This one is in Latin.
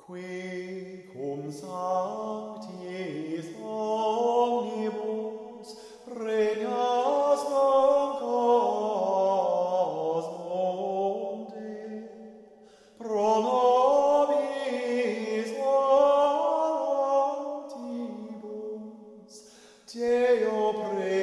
Qui cum sanctis omnibus regnas non cosmos pro nobis volantibus Deo